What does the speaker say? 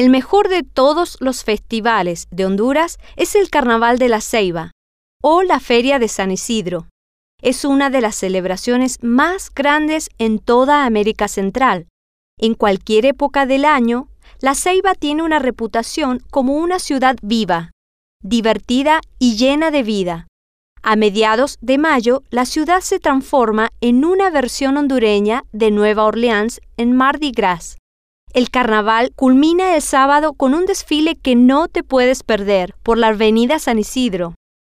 El mejor de todos los festivales de Honduras es el Carnaval de la Ceiba o la Feria de San Isidro. Es una de las celebraciones más grandes en toda América Central. En cualquier época del año, La Ceiba tiene una reputación como una ciudad viva, divertida y llena de vida. A mediados de mayo, la ciudad se transforma en una versión hondureña de Nueva Orleans en Mardi Gras. El carnaval culmina el sábado con un desfile que no te puedes perder por la avenida San Isidro.